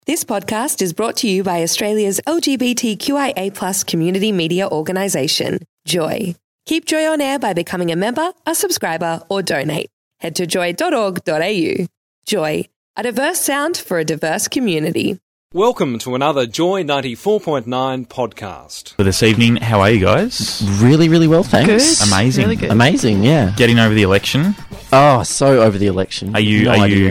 This podcast is brought to you by Australia's LGBTQIA+ community media organisation, Joy. Keep Joy on air by becoming a member, a subscriber, or donate. Head to joy.org.au. Joy, a diverse sound for a diverse community. Welcome to another Joy 94.9 podcast. For this evening, how are you guys? Really, really well, thanks. Good. Amazing. Really good. Amazing, yeah. Getting over the election. Oh, so over the election. Are you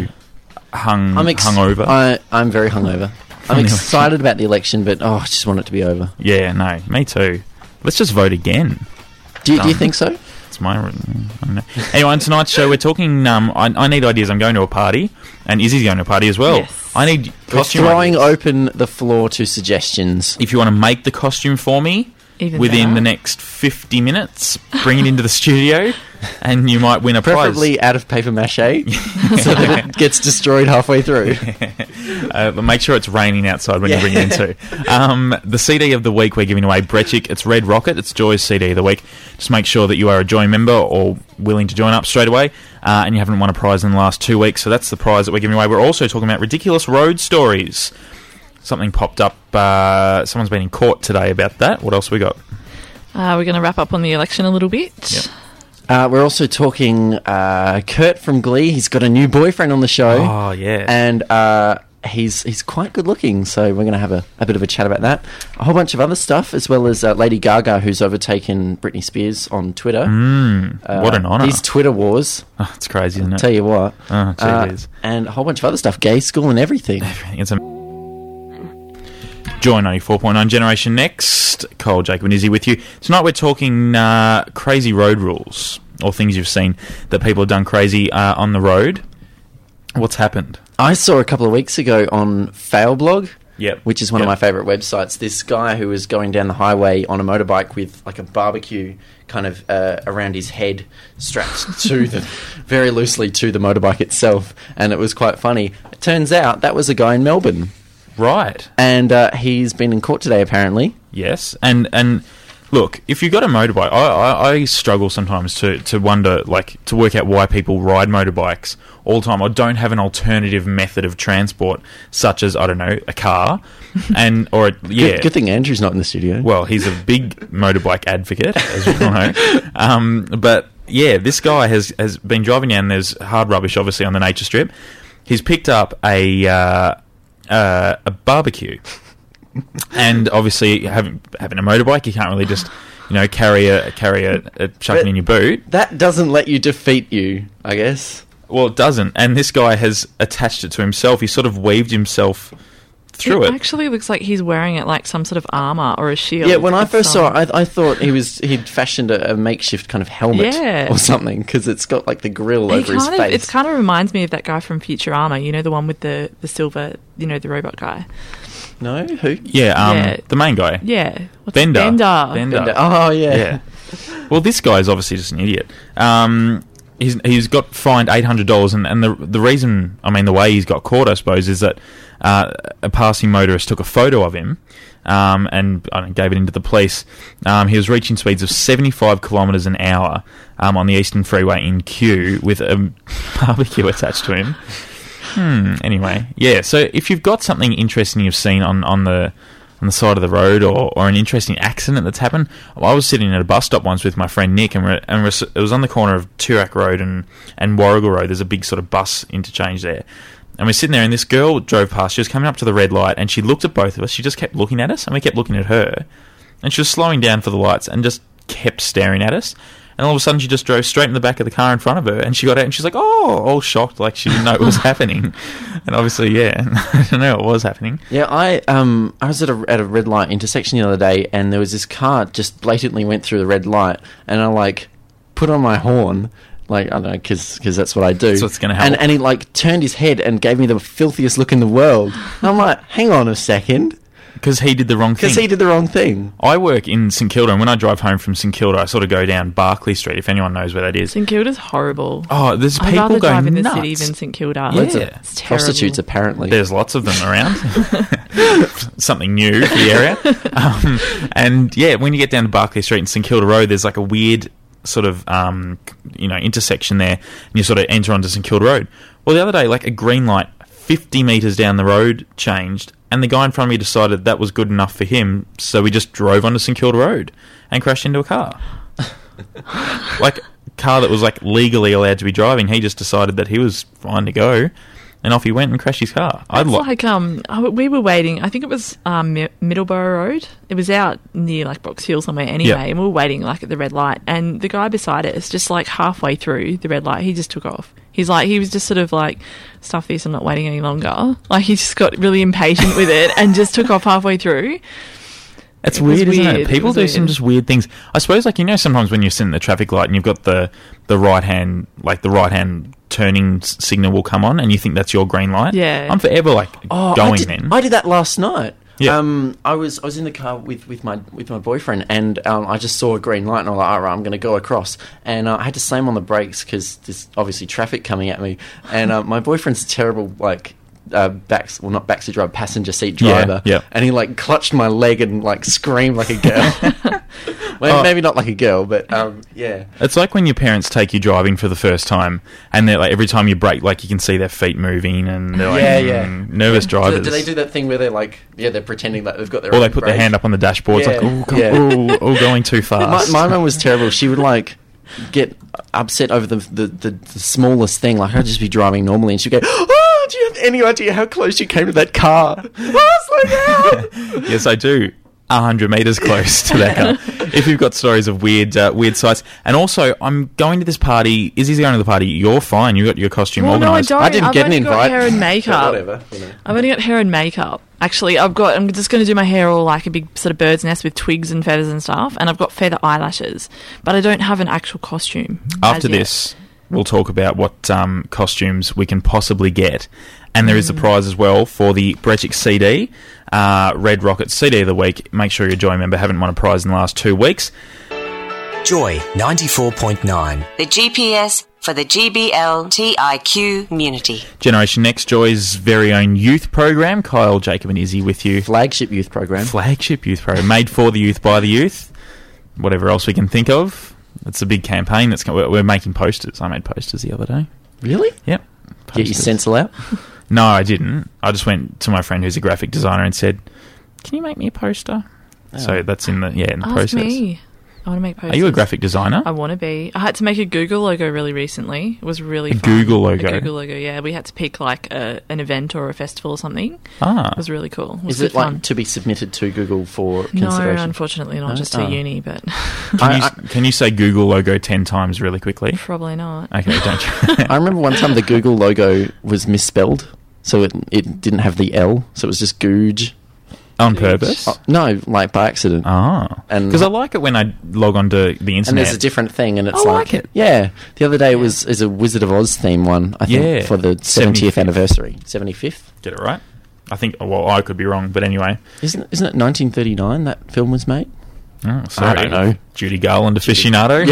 hungover? I'm very hungover. I'm excited about the election, but I just want it to be over. Yeah, no, me too. Let's just vote again. Do you think so? It's my... I don't know. Anyway, on tonight's show, we're talking... I need ideas. I'm going to a party, and Izzy's going to a party as well. Yes. I need costume Throwing ideas. open the floor to suggestions. If you want to make the costume for me Even within better. the next 50 minutes, bring it into the studio, and you might win a Preferably out of paper mache, so that it gets destroyed halfway through. But make sure it's raining outside when you bring it into. The CD of the week we're giving away, Brecik. It's Red Rocket. It's Joy's CD of the week. Just make sure that you are a Joy member or willing to join up straight away, and you haven't won a prize in the last 2 weeks. So that's the prize that we're giving away. We're also talking about ridiculous road stories. Something popped up. Someone's been in court today about that. What else we got? We're going to wrap up on the election a little bit. Yep. We're also talking Kurt from Glee. He's got a new boyfriend on the show. Oh, yeah. And he's quite good looking, so we're going to have a bit of a chat about that. A whole bunch of other stuff, as well as Lady Gaga, who's overtaken Britney Spears on Twitter. What an honour. These Twitter wars. Oh, it's crazy, isn't it? Tell you what. Oh, gee, it is. And a whole bunch of other stuff. Gay school and everything. It's Joy 94.9 Generation Next. Cole, Jacob and Izzy with you. Tonight we're talking crazy road rules, or things you've seen that people have done crazy on the road. What's happened? I saw a couple of weeks ago on Failblog, Yep. which is one of my favourite websites, this guy who was going down the highway on a motorbike with like a barbecue kind of around his head, strapped to the very loosely to the motorbike itself, and it was quite funny. It turns out that was a guy in Melbourne. Right. And he's been in court today, apparently. Yes. And look, if you've got a motorbike, I struggle sometimes to wonder, like, to work out why people ride motorbikes all the time or don't have an alternative method of transport, such as, I don't know, a car. Good thing Andrew's not in the studio. Well, he's a big motorbike advocate, as we all know. But, yeah, this guy has been driving down. There's hard rubbish, obviously, on the nature strip. He's picked up a barbecue. And obviously, having a motorbike, you can't really just, carry a chuck it in your boot. That doesn't let you defeat you, I guess. Well, it doesn't. And this guy has attached it to himself. He sort of weaved himself through it. It actually looks like he's wearing it like some sort of armour or a shield. Yeah, when I first saw it, I thought he'd fashioned a makeshift kind of helmet or something, because it's got like the grill over his face. It kind of reminds me of that guy from Futurama, the one with the silver, the robot guy. No? Who? Yeah, the main guy. Yeah. Bender. Bender. Oh, yeah. Well, this guy is obviously just an idiot. He's got fined $800, and the reason, the way he's got caught, I suppose, is that a passing motorist took a photo of him and gave it into the police. He was reaching speeds of 75 kilometres an hour on the Eastern Freeway in Kew with a barbecue attached to him. Anyway, yeah. So if you've got something interesting you've seen on the side of the road, or an interesting accident that's happened, I was sitting at a bus stop once with my friend Nick, and it was on the corner of Toorak Road and Warrigal Road. There's a big sort of bus interchange there, and we're sitting there, and this girl drove past. She was coming up to the red light, and she looked at both of us. She just kept looking at us, and we kept looking at her, and she was slowing down for the lights and just kept staring at us. And all of a sudden, she just drove straight in the back of the car in front of her, and she got out, and she's like, "Oh!" all shocked, like she didn't know it was happening. And obviously, yeah, I don't know what was happening. Yeah, I was at a red light intersection the other day, and there was this car just blatantly went through the red light, and I put on my horn. I don't know, because that's what I do. That's what's going to happen. And he turned his head and gave me the filthiest look in the world. And I'm like, hang on a second. Because he did the wrong thing. Because he did the wrong thing. I work in St Kilda, and when I drive home from St Kilda, I sort of go down Barclay Street, if anyone knows where that is. St Kilda's horrible. Oh, there's people I'd rather going drive in the nuts. city than St Kilda. Yeah. It's terrible. Prostitutes, apparently. There's lots of them around. Something new for the area. And, yeah, when you get down to Barclay Street and St Kilda Road, there's like a weird sort of, intersection there, and you sort of enter onto St Kilda Road. Well, the other day, a green light 50 metres down the road changed, and the guy in front of me decided that was good enough for him, so we just drove onto St Kilda Road and crashed into a car. Like, a car that was, like, legally allowed to be driving. He just decided that he was fine to go, and off he went and crashed his car. We were waiting. I think it was Middleborough Road. It was out near like Box Hill somewhere anyway, and we were waiting like at the red light. And the guy beside us, just like halfway through the red light, he just took off. He was just sort of like, stuff this, I'm not waiting any longer. Like he just got really impatient with it and just took off halfway through. It's weird, isn't it? People do some just weird things. I suppose, like, sometimes when you're sitting at the traffic light and you've got the right hand, like the right hand turning signal will come on, and you think that's your green light. Yeah, I'm forever going then. I did that last night. Yeah. I was in the car with my boyfriend, and I just saw a green light, and I was like, all right, I'm going to go across, and I had to slam on the brakes because there's obviously traffic coming at me, and my boyfriend's terrible, like. Not backseat driver, passenger seat driver. Yeah. And he like clutched my leg and like screamed like a girl. Well, maybe not like a girl, but yeah. It's like when your parents take you driving for the first time, and they're like, every time you brake, like you can see their feet moving, and they're like, nervous drivers. Do they do that thing where they're like, they're pretending that they've got their or own they put brake? their hand up on the dashboard, it's like, going too fast. My mum was terrible. She would like get upset over the smallest thing. Like I'd just be driving normally, and she'd go, "Oh, do you have any idea how close you came to that car?" Oh, slow down. Yes, I do. 100 metres close to that car. If you've got stories of weird sights. And also, I'm going to this party. Izzy's going to the party. You're fine. You got your costume organised. No, I don't. I didn't get an invite. I've only got hair and makeup. Whatever. I've only got hair and makeup. Actually, I'm just going to do my hair all like a big sort of bird's nest with twigs and feathers and stuff. And I've got feather eyelashes. But I don't have an actual costume. After this, we'll talk about what costumes we can possibly get. And there is a prize as well for the Brechik CD, Red Rocket CD of the Week. Make sure you're a Joy member. Haven't won a prize in the last 2 weeks. Joy 94.9. The GPS for the GBLTIQ community. Generation Next, Joy's very own youth program. Kyle, Jacob and Izzy with you. Flagship youth program. Flagship youth program. Made for the youth, by the youth. Whatever else we can think of. It's a big campaign. We're making posters. I made posters the other day. Really? Yep. Get your stencil out? No, I didn't. I just went to my friend who's a graphic designer and said, "Can you make me a poster?" Oh. So that's in the Ask process. Me. I want to make posters. Are you a graphic designer? I want to be. I had to make a Google logo really recently. It was really fun. Google logo? A Google logo, yeah. We had to pick like an event or a festival or something. Ah. It was really cool. Is it like to be submitted to Google for consideration? No, unfortunately not. Just to uni, but... Can you say Google logo 10 times really quickly? Probably not. Okay, don't you? I remember one time the Google logo was misspelled, so it didn't have the L, so it was just Googe. On purpose? No, like by accident. Because I like it when I log onto the internet. And there's a different thing, and it's I like it. Yeah. The other day is a Wizard of Oz theme one, I think, for the 70th anniversary. 75th? Get it right? I think, well, I could be wrong, but anyway. Isn't it 1939 that film was made? Oh, sorry. I don't know. Judy Garland aficionado.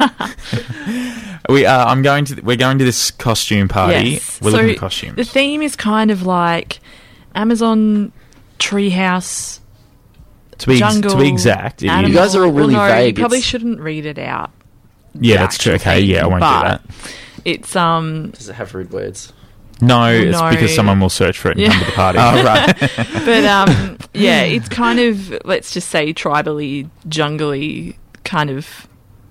Yeah. We're going to this costume party. Yes. We're looking at costumes. The theme is kind of like Amazon treehouse, jungle. To be exact, you guys are all really vague. You probably shouldn't read it out. Yeah, that's true. Okay, yeah, I won't do that. It's Does it have rude words? No, it's because someone will search for it and come to the party. Oh, right. But yeah, it's kind of, let's just say, tribally, jungly kind of,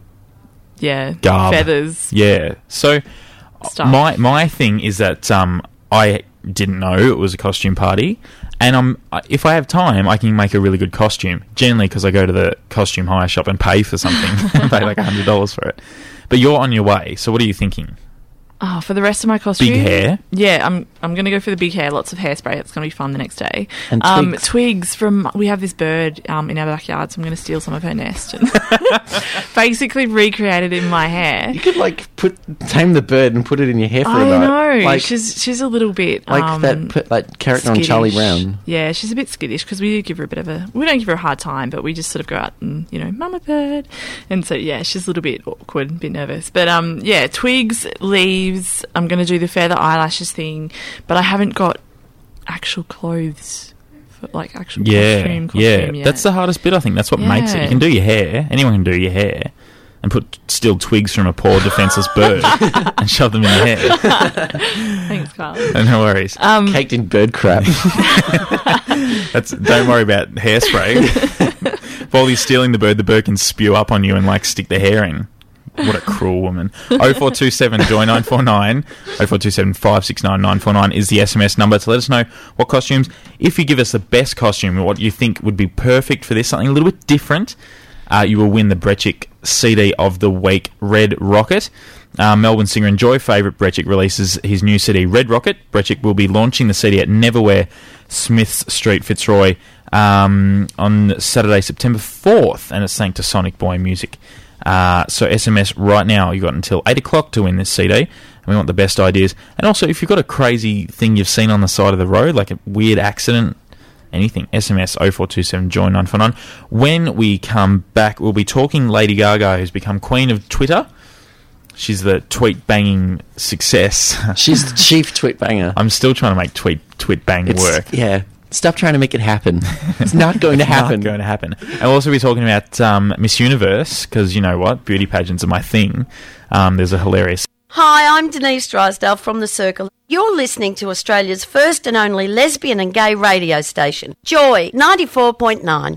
garb. Feathers. Yeah. So stuff. my thing is that I didn't know it was a costume party, and if I have time, I can make a really good costume. Generally, because I go to the costume hire shop and pay for something, and pay like $100 for it. But you're on your way, so what are you thinking? Oh, for the rest of my costume? Big hair? Yeah, I'm going to go for the big hair. Lots of hairspray. It's going to be fun the next day. And twigs from... We have this bird in our backyard, so I'm going to steal some of her nest and basically recreate it in my hair. You could, like, tame the bird and put it in your hair for a night. I know. Like, she's a little bit... Like that character skittish. on Charlie Brown. Yeah, she's a bit skittish because we do give her a bit of a... We don't give her a hard time, but we just sort of go out and, Mama bird. And so, yeah, she's a little bit awkward, a bit nervous. But, twigs, leaves... I'm going to do the feather eyelashes thing, but I haven't got actual clothes for like actual costume yeah. yet. That's the hardest bit, I think. That's what makes it. You can do your hair. Anyone can do your hair. and put steel twigs from a poor defenceless bird and shove them in your hair. Thanks, Carl. No worries. Caked in bird crap. Don't worry about hairspray. While he's stealing the bird can spew up on you and stick the hair in. What a cruel woman. 0427 Joy 949 0427 569 949 is the SMS number to let us know what costumes. If you give us the best costume, what you think would be perfect for this, something a little bit different, you will win the Brecik CD of the Week, Red Rocket. Melbourne singer and Joy favourite Brecik releases his new CD, Red Rocket. Brecik will be launching the CD at Neverwhere, Smiths Street, Fitzroy, on Saturday, September 4th, and it's thanks to Sonic Boy Music. So SMS right now. You've got until 8 o'clock to win this CD, and we want the best ideas. And also, if you've got a crazy thing you've seen on the side of the road, like a weird accident, anything, SMS 0427 Joy 949. When we come back, we'll be talking Lady Gaga, who's become queen of Twitter. She's the tweet-banging success. She's the chief tweet-banger. I'm still trying to make tweet-bang work. Yeah. Stop trying to make it happen. It's not going to happen. Not going to happen. And we'll also be talking about Miss Universe, because you know what? Beauty pageants are my thing. There's a hilarious... Hi, I'm Denise Drysdale from The Circle. You're listening to Australia's first and only lesbian and gay radio station, Joy 94.9.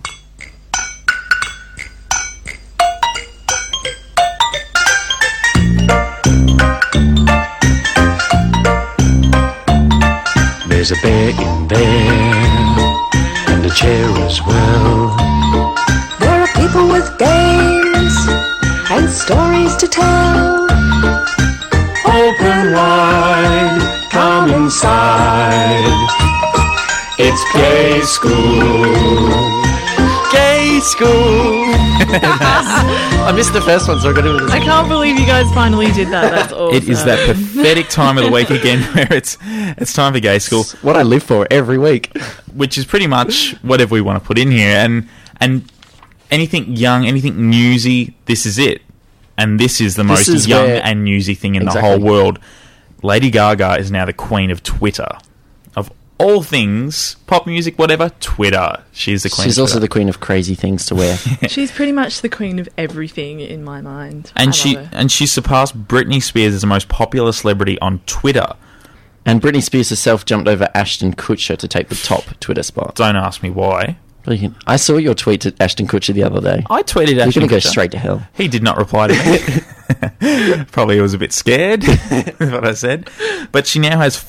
There's a bear in there, and a chair as well. There are people with games and stories to tell. Open wide, come inside. It's Gay School. Gay School. I missed the first one, so I got into this. I can't believe you guys finally did that. That's awesome. It is that pathetic time of the week again where it's time for Gay School. It's what I live for every week. Which is pretty much whatever we want to put in here. And anything young, anything newsy, this is it. And this is the most young and newsy thing in the whole world. Lady Gaga is now the queen of Twitter. Of all things, pop music, whatever, Twitter. She's the queen She's of also Twitter. the queen of crazy things to wear. She's pretty much the queen of everything in my mind. And she surpassed Britney Spears as the most popular celebrity on Twitter. And Britney Spears herself jumped over Ashton Kutcher to take the top Twitter spot. Don't ask me why. I saw your tweet to Ashton Kutcher the other day. I tweeted Ashton Kutcher. You're going to go straight to hell. He did not reply to me. Probably was a bit scared with what I said. But she now has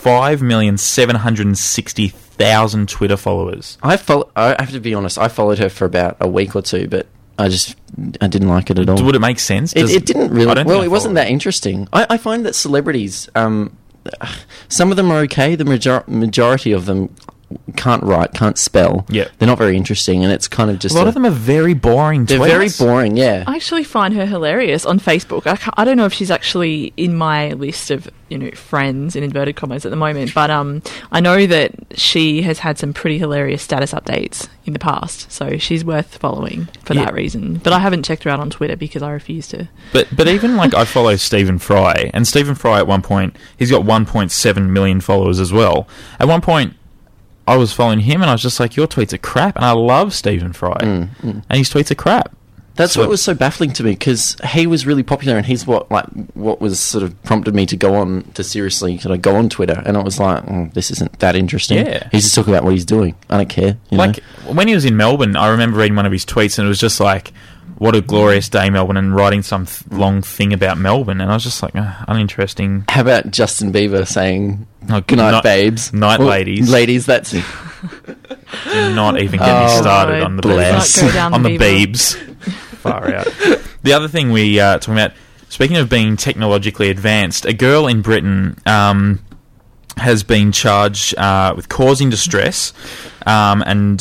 5,760,000 Twitter followers. I have to be honest, I followed her for about a week or two, but I didn't like it at all. Would it make sense? It didn't really. Well, it wasn't that interesting. I find that celebrities, some of them are okay. The majority of them can't write, can't spell. Yeah. They're not very interesting, and it's kind of just... A lot of them are very boring They're tweets. very boring, yeah. I actually find her hilarious on Facebook. I don't know if she's actually in my list of, friends, in inverted commas, at the moment, but I know that she has had some pretty hilarious status updates in the past, so she's worth following for that reason. But I haven't checked her out on Twitter because I refuse to. But even, I follow Stephen Fry, and Stephen Fry at one point, he's got 1.7 million followers as well. At one point, I was following him, and I was just like, your tweets are crap, and I love Stephen Fry, and his tweets are crap. That's what was so baffling to me, because he was really popular, and he's what was sort of prompted me to go on to seriously go on Twitter, and I was like, this isn't that interesting. Yeah. He's just talking about what he's doing. I don't care. You know? When he was in Melbourne, I remember reading one of his tweets, and it was just like, what a glorious day, Melbourne, and writing some long thing about Melbourne, and I was just like, uninteresting. How about Justin Bieber saying, good night, babes. Night, ladies. Ladies, that's... Do not even get me started on the Biebs. Far out. The other thing we talking about, speaking of being technologically advanced, a girl in Britain has been charged with causing distress and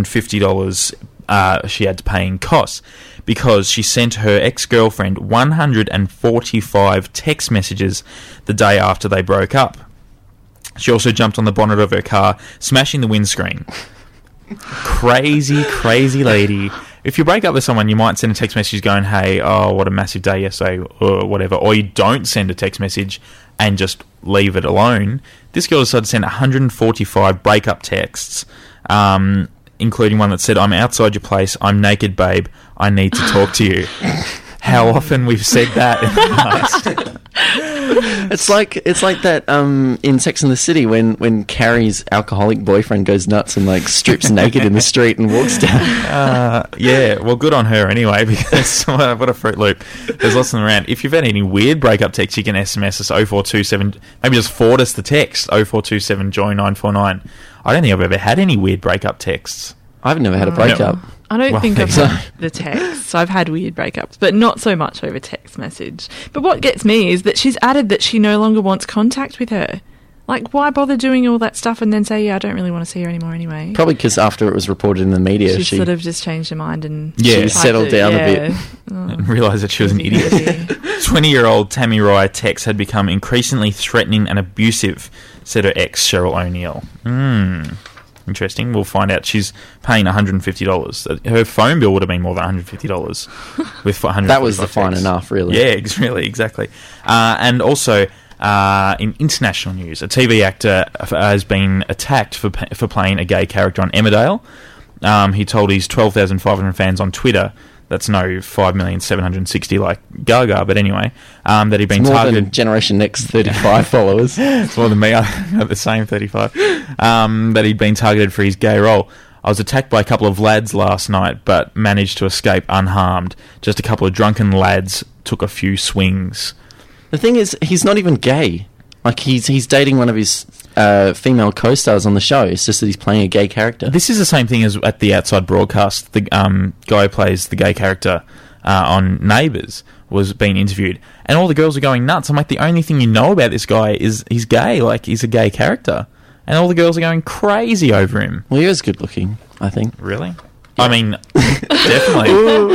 $150 she had to pay in costs because she sent her ex-girlfriend 145 text messages the day after they broke up. She also jumped on the bonnet of her car, smashing the windscreen. Crazy, crazy lady. If you break up with someone, you might send a text message going, hey, oh, what a massive day yesterday, or whatever. Or you don't send a text message and just leave it alone. This girl decided to send 145 breakup texts, including one that said, I'm outside your place, I'm naked, babe, I need to talk to you. how often we've said that in the past. It's like that in Sex and the City when Carrie's alcoholic boyfriend goes nuts and like strips naked in the street and walks down. Yeah, well, good on her anyway, because what a Fruit Loop. There's lots of them around. If you've had any weird breakup texts, you can SMS us 0427. Maybe just forward us the text 0427 Joy 949. I don't think I've ever had any weird breakup texts. I've never had a breakup. I don't think I've had the texts. I've had weird breakups, but not so much over text message. But what gets me is that she's added that she no longer wants contact with her. Like, why bother doing all that stuff and then say, yeah, I don't really want to see her anymore anyway? Probably because after it was reported in the media, she sort of just changed her mind and... she settled down a bit. And realised that she was an idiot. 20-year-old Tammy Rye Tex had become increasingly threatening and abusive, said her ex, Cheryl O'Neill. Interesting. We'll find out. She's paying $150. Her phone bill would have been more than $150 with $150. That was the fine enough, really. Yeah, really, exactly. And also, in international news, a TV actor has been attacked for playing a gay character on Emmerdale. He told his 12,500 fans on Twitter, that's no 5,760,000 like Gaga, but anyway, that he'd been targeted. More than Generation Next 35 followers. It's more than me. I have the same 35. That he'd been targeted for his gay role. I was attacked by a couple of lads last night, but managed to escape unharmed. Just a couple of drunken lads took a few swings. The thing is, he's not even gay. Like, he's dating one of his female co-stars on the show. It's just that he's playing a gay character. This is the same thing as at the Outside broadcast. The guy who plays the gay character on Neighbours was being interviewed, and all the girls are going nuts. I'm like, the only thing you know about this guy is he's gay. Like, he's a gay character. And all the girls are going crazy over him. Well, he is good looking, I think. Really? Yeah. I mean, definitely.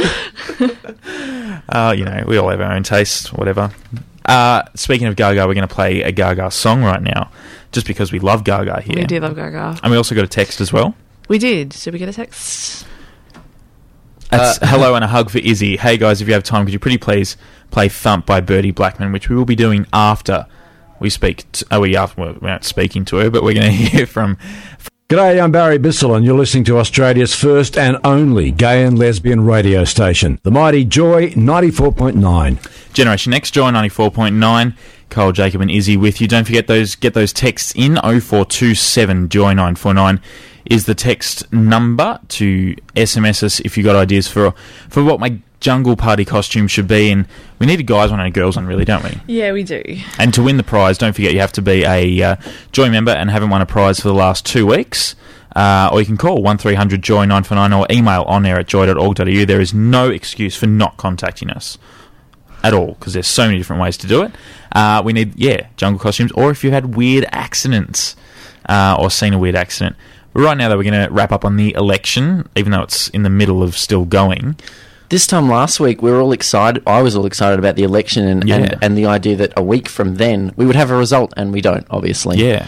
You know, we all have our own taste, whatever. Speaking of Gaga, we're going to play a Gaga song right now, just because we love Gaga here. We do love Gaga. And we also got a text as well. We did. Did we get a text? That's hello and a hug for Izzy. Hey guys, if you have time, could you pretty please play Thump by Bertie Blackman, which we will be doing after we speak we're not speaking to her, but we're going to hear from... G'day, I'm Barry Bissell, and you're listening to Australia's first and only gay and lesbian radio station, the mighty Joy 94.9. Generation X, Joy 94.9. Cole, Jacob and Izzy with you. Don't forget get those texts in. 0427 Joy 949 is the text number to SMS us if you got ideas for what my jungle party costume should be. And we need a guys one and a girls one, really, don't we? Yeah, we do. And to win the prize, don't forget you have to be a Joy member and haven't won a prize for the last 2 weeks. Or you can call 1300 Joy 949 or email onair@joy.org.au. There is no excuse for not contacting us at all, because there's so many different ways to do it. We need, jungle costumes, or if you've had weird accidents or seen a weird accident. But right now, though, we're going to wrap up on the election, even though it's in the middle of still going. This time last week, we were all excited. I was all excited about the election and the idea that a week from then we would have a result, and we don't, obviously. Yeah.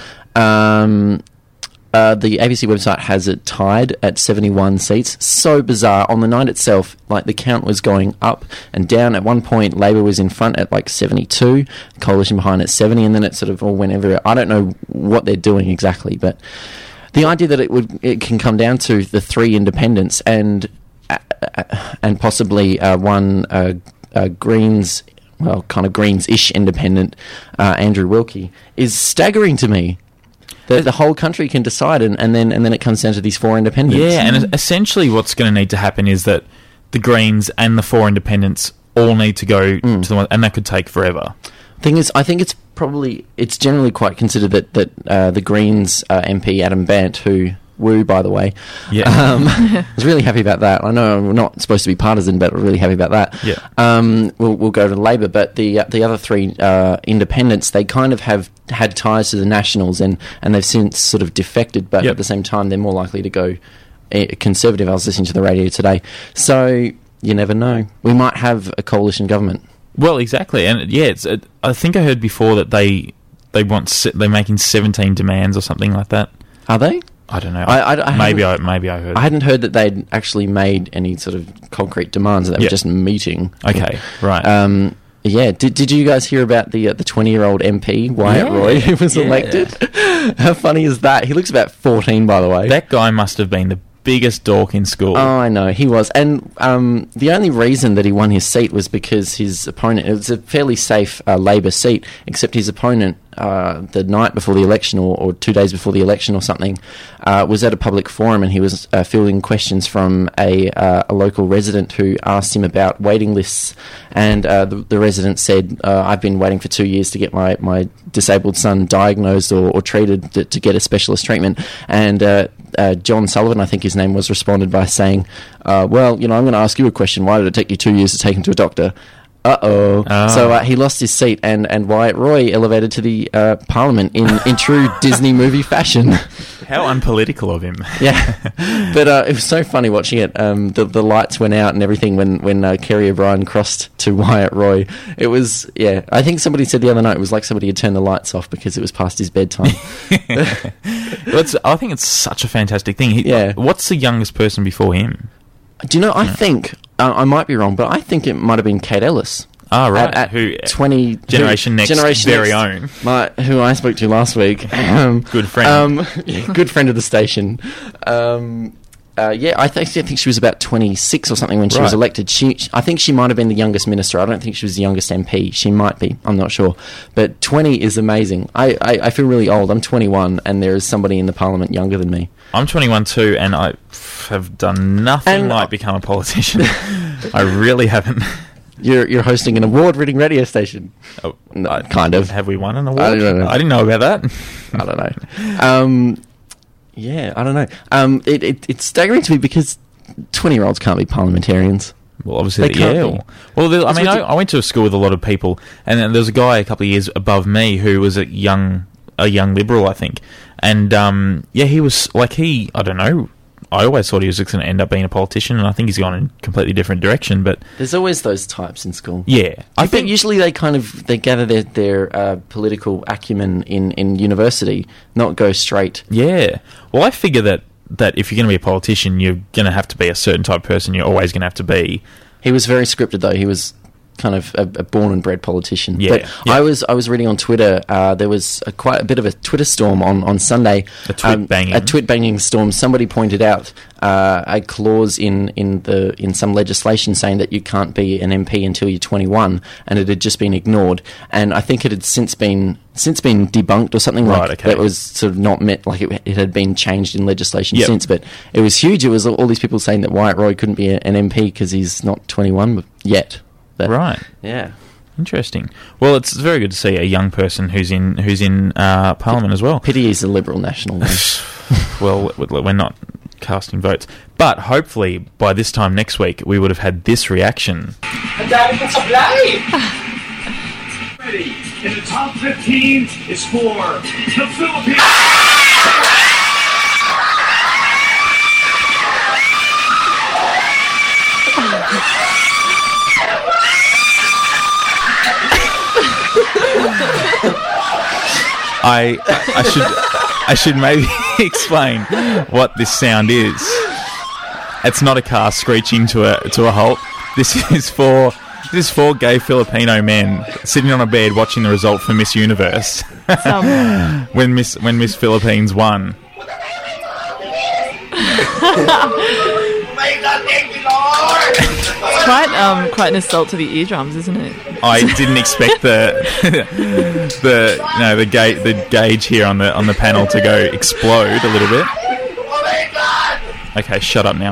The ABC website has it tied at 71 seats. So bizarre. On the night itself, like, the count was going up and down. At one point, Labor was in front at like 72, the Coalition behind at 70, and then it sort of all went everywhere. I don't know what they're doing exactly, but the idea that it can come down to the three independents and possibly one Greens, well, kind of Greens-ish independent, Andrew Wilkie, is staggering to me. The whole country can decide, and then it comes down to these four independents. Yeah, and essentially what's going to need to happen is that the Greens and the four independents all need to go to the one, and that could take forever. Thing is, I think it's generally quite considered that the Greens MP Adam Bant, who woo, by the way, was really happy about that. I know we're not supposed to be partisan, but we're really happy about that. Yeah. We'll go to Labor, but the other three independents, they kind of have had ties to the Nationals, and they've since sort of defected, but at the same time they're more likely to go Conservative. I was listening to the radio today, so you never know. We might have a coalition government. Well, exactly, and I think I heard before that they're making 17 demands or something like that. Are they? I don't know. Maybe I heard. I hadn't heard that they'd actually made any sort of concrete demands. They were just meeting. Okay, right. Did you guys hear about the 20-year-old MP Wyatt Roy who was elected? How funny is that? He looks about 14, by the way. That guy must have been the biggest dork in school. Oh, I know, he was. And the only reason that he won his seat was because his opponent, it was a fairly safe Labor seat, except his opponent, the night before the election or 2 days before the election or something, was at a public forum, and he was fielding questions from a local resident who asked him about waiting lists. And the resident said, I've been waiting for 2 years to get my disabled son diagnosed or treated to get a specialist treatment. And John Sullivan, I think his name was, responded by saying, well, I'm going to ask you a question. Why did it take you 2 years to take him to a doctor? Uh-oh. Oh. So he lost his seat, and Wyatt Roy elevated to the Parliament in true Disney movie fashion. How unpolitical of him. Yeah. But it was so funny watching it. The lights went out and everything when Kerry O'Brien crossed to Wyatt Roy. It was, I think somebody said the other night it was like somebody had turned the lights off because it was past his bedtime. I think it's such a fantastic thing. What's the youngest person before him? Do you know, I think, I might be wrong, but I think it might have been Kate Ellis. Oh, right. At who 20... Generation Next very own. Who I spoke to last week. Good friend. Good friend of the station. I think she was about 26 or something when she was elected. I think she might have been the youngest minister. I don't think she was the youngest MP. She might be. I'm not sure. But 20 is amazing. I feel really old. I'm 21, and there is somebody in the Parliament younger than me. I'm 21 too, and I have done nothing like become a politician. I really haven't. You're hosting an award-winning radio station. Oh, no, kind of. Have we won an award? I don't know. I didn't know about that. I don't know. I don't know. It's staggering to me because 20-year-olds can't be parliamentarians. Well, obviously, Well, I went to a school with a lot of people, and then there was a guy a couple of years above me who was a young Liberal, I think. And, he was, I don't know, I always thought he was going to end up being a politician, and I think he's gone in a completely different direction, but... There's always those types in school. Yeah. I think usually they gather their political acumen in university, not go straight. Yeah. Well, I figure that if you're going to be a politician, you're going to have to be a certain type of person. You're always going to have to be. He was very scripted, though. He was kind of a born and bred politician. Yeah. But I was reading on Twitter, there was quite a bit of a Twitter storm on Sunday. A twit banging storm. Somebody pointed out a clause in some legislation saying that you can't be an MP until you're 21, and it had just been ignored. And I think it had since been debunked or something that was sort of not met, like it had been changed in legislation since. But it was huge. It was all these people saying that Wyatt Roy couldn't be an MP because he's not 21 yet. Right. Yeah. Interesting. Well, it's very good to see a young person who's in Parliament as well. Pity he's a Liberal National. Well, we're not casting votes. But hopefully by this time next week we would have had this reaction. Ready. In the top 15 is for the Philippines. I should maybe explain what this sound is. It's not a car screeching to a halt. This is for gay Filipino men sitting on a bed watching the result for Miss Universe when Miss Philippines won. It's quite an assault to the eardrums, isn't it? I didn't expect the gauge here on the panel to go explode a little bit. Okay, shut up now.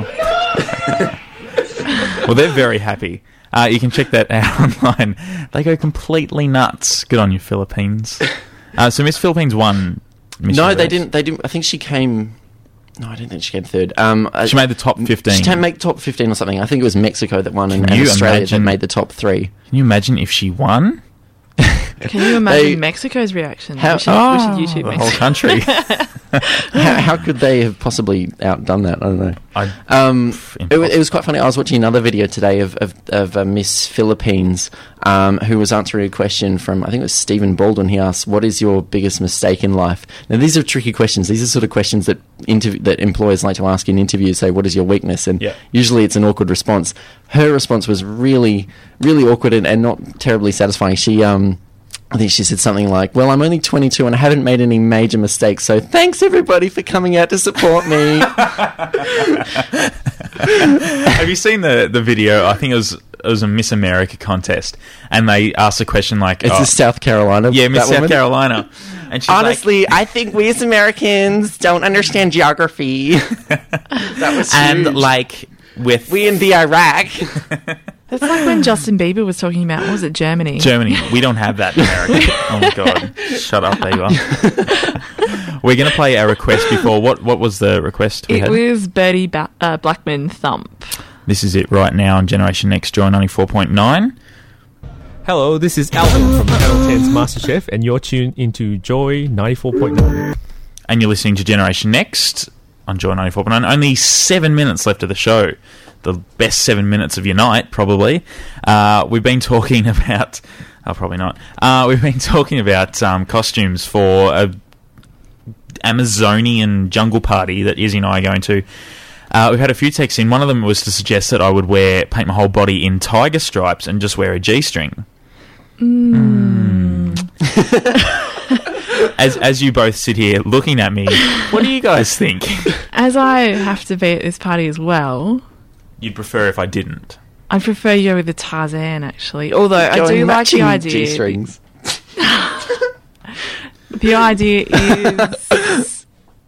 Well, they're very happy. You can check that out online. They go completely nuts. Good on you, Philippines. So Miss Philippines won. No, they didn't. I think she came. No, I don't think she came third. She made the top 15. She didn't make the top 15 or something. I think it was Mexico that won, and Australia that made the top 3. Can you imagine if she won? Can you imagine Mexico's reaction? We should YouTube Mexico. The whole country. How could they have possibly outdone that? I don't know. It was quite funny. I was watching another video today of Miss Philippines, who was answering a question from, I think it was Stephen Baldwin. He asked, "What is your biggest mistake in life?" Now, these are tricky questions. These are sort of questions that employers like to ask in interviews. Say, "What is your weakness?" And usually it's an awkward response. Her response was really, really awkward and not terribly satisfying. I think she said something like, well, I'm only 22 and I haven't made any major mistakes, so thanks everybody for coming out to support me. Have you seen the video? I think it was a Miss America contest, and they asked a question like... It's South Carolina. Yeah, Miss South woman? Carolina. And she's honestly, I think we as Americans don't understand geography. That was huge. And like with... We in the Iraq... That's like when Justin Bieber was talking about, what was it, Germany? Germany. We don't have that in America. Oh, my God. Shut up, Bieber. We're going to play our request before. What was the request we had? It was Bertie Blackman, Thump. This is it right now on Generation Next, Joy 94.9. Hello, this is Alvin from Channel 10's MasterChef, and you're tuned into Joy 94.9. And you're listening to Generation Next on Joy 94.9. Only 7 minutes left of the show. The best 7 minutes of your night, probably. We've been talking about... Oh, probably not. We've been talking about costumes for a Amazonian jungle party that Izzy and I are going to. We've had a few texts in. One of them was to suggest that I would paint my whole body in tiger stripes and just wear a G-string. As you both sit here looking at me, what do you guys think? As I have to be at this party as well... You'd prefer if I didn't? I'd prefer you go with the Tarzan, actually. Although I do like the idea... G-strings. The idea is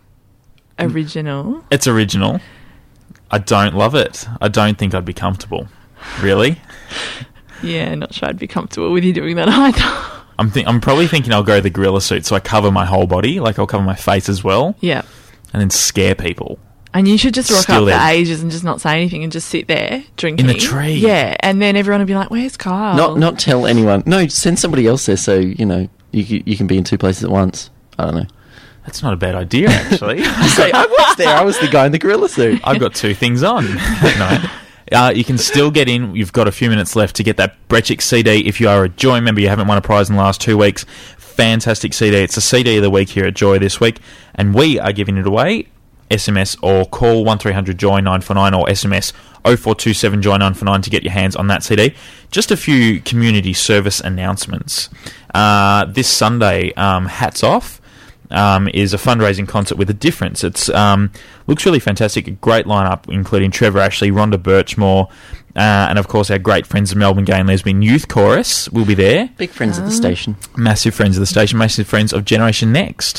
original. It's original. I don't love it. I don't think I'd be comfortable. Really? Yeah, not sure I'd be comfortable with you doing that either. I'm probably thinking I'll go the gorilla suit, so I cover my whole body, like I'll cover my face as well. Yeah. And then scare people. And you should just rock up for ages and just not say anything and just sit there drinking. In the tree. Yeah, and then everyone will be like, where's Kyle? Not tell anyone. No, send somebody else there so, you know, you can be in two places at once. I don't know. That's not a bad idea, actually. I was there. I was the guy in the gorilla suit. I've got two things on that night. You can still get in. You've got a few minutes left to get that Brechik CD. If you are a Joy member, you haven't won a prize in the last 2 weeks. Fantastic CD. It's a CD of the week here at Joy this week, and we are giving it away. SMS or call 1300 Joy 949 or SMS 0427 Joy 949 to get your hands on that CD. Just a few community service announcements. This Sunday, Hats Off is a fundraising concert with a difference. It's looks really fantastic. A great lineup, including Trevor Ashley, Rhonda Birchmore, and of course our great friends of Melbourne Gay and Lesbian Youth Chorus will be there. Big friends of the station. Massive friends of the station. Massive friends of Generation Next.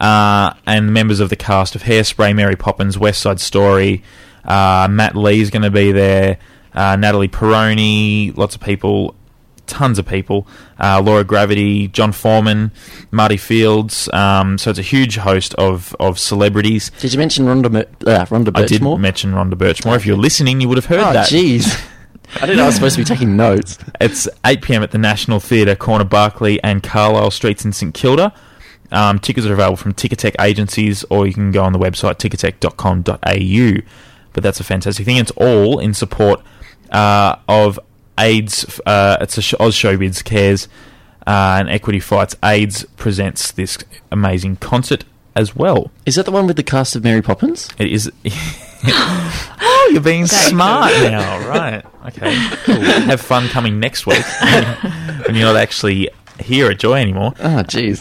And members of the cast of Hairspray, Mary Poppins, West Side Story. Matt Lee's going to be there. Natalie Perroni. Lots of people. Tons of people. Laura Gravity, John Foreman, Marty Fields. So it's a huge host of celebrities. Did you mention Rhonda Birchmore? I did mention Rhonda Birchmore. If you're listening, you would have heard that. Oh, jeez. I didn't know I was supposed to be taking notes. It's 8 p.m. at the National Theatre, corner Barclay and Carlisle Streets in St Kilda. Tickets are available from Ticketek agencies, or you can go on the website ticketek.com.au. But that's a fantastic thing. It's all in support of AIDS. It's Oz Showbiz Cares and Equity Fights. AIDS presents this amazing concert as well. Is that the one with the cast of Mary Poppins? It is. Oh, you're being smart now, right? Okay, cool. Have fun coming next week when you're not actually here at Joy anymore. Oh, jeez.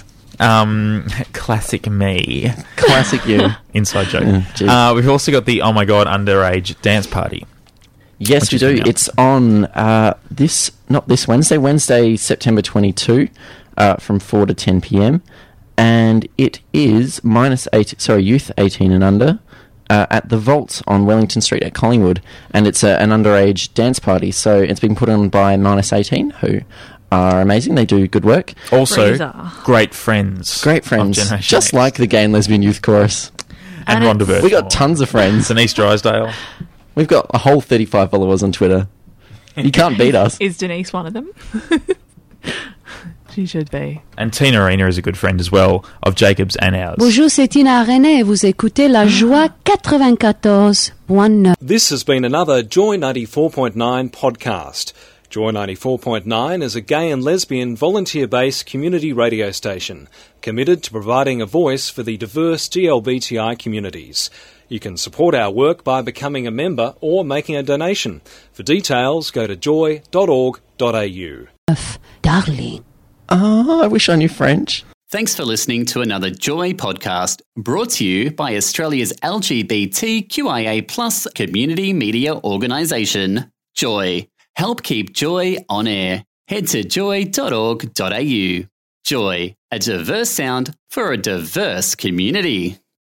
Classic me. Classic you. Inside joke. We've also got the Oh My God Underage Dance Party. Yes, we do. It's on not this Wednesday, Wednesday, September 22, from 4 to 10 p.m. And it is youth 18 and under, at the Vault on Wellington Street at Collingwood. And it's an underage dance party. So it's been put on by Minus 18, who are amazing. They do good work. Also, great friends. Great friends. Just like the Gay and Lesbian Youth Chorus. And Rhonda Birchmore. We got tons of friends. Denise Drysdale. We've got a whole 35 followers on Twitter. You can't beat us. Is Denise one of them? She should be. And Tina Arena is a good friend as well of Jacob's and ours. Bonjour, c'est Tina Arena et vous écoutez La Joie 94.9. This has been another Joy 94.9 podcast. Joy 94.9 is a gay and lesbian volunteer-based community radio station committed to providing a voice for the diverse GLBTI communities. You can support our work by becoming a member or making a donation. For details, go to joy.org.au. Darling. Oh, I wish I knew French. Thanks for listening to another Joy podcast brought to you by Australia's LGBTQIA+ community media organisation, Joy. Help keep Joy on air. Head to joy.org.au. Joy, a diverse sound for a diverse community.